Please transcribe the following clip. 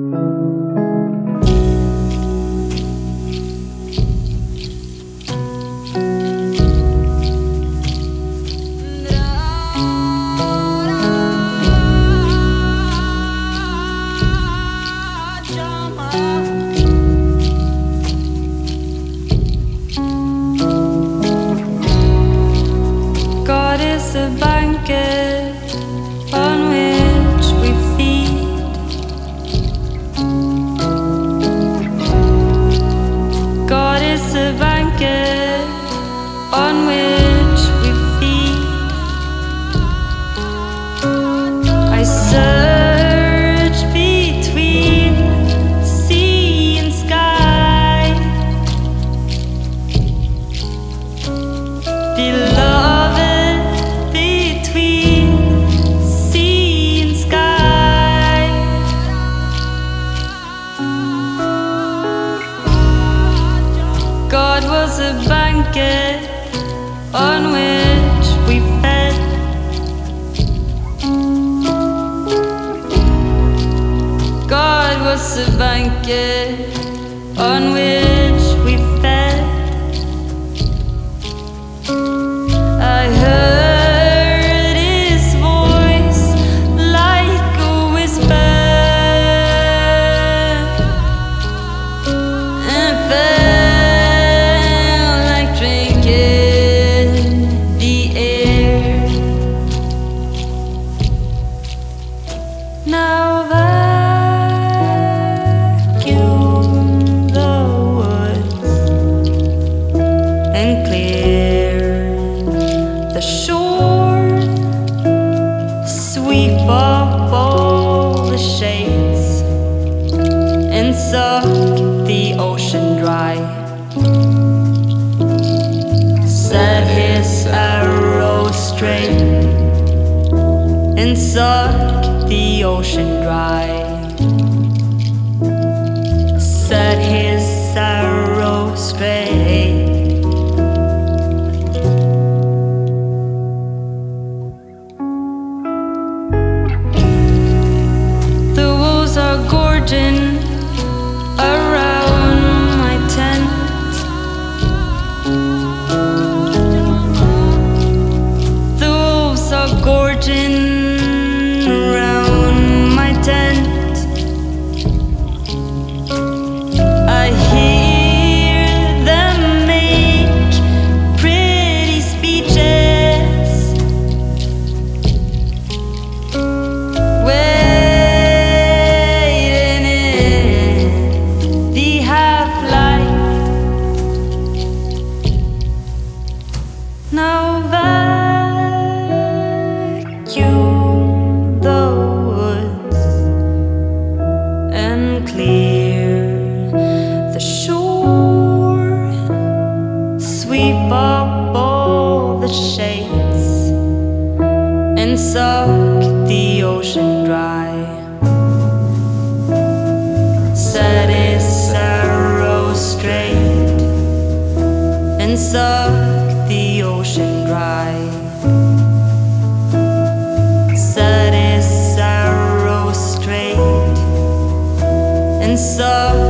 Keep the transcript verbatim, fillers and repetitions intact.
A blanket on which we feed. God is a blanket on which we feed. I search between sea and sky, beloved. God was a blanket on which we fed. God was a blanket on which we fed. I heard his voice like a whisper and felt now vacuum the woods and clear the shore, sweep up all the shades and suck the ocean dry. Set his arrow straight and suck the ocean dry. Set his arrow straight. The wolves are gorging around my tent. The wolves are gorging around my tent. I hear them make pretty speeches, waiting in the half-light. Now vacuum the woods and clear the shore, sweep up all the shades and suck the ocean dry. Set his arrow straight and suck the ocean dry. Set his arrow straight and suck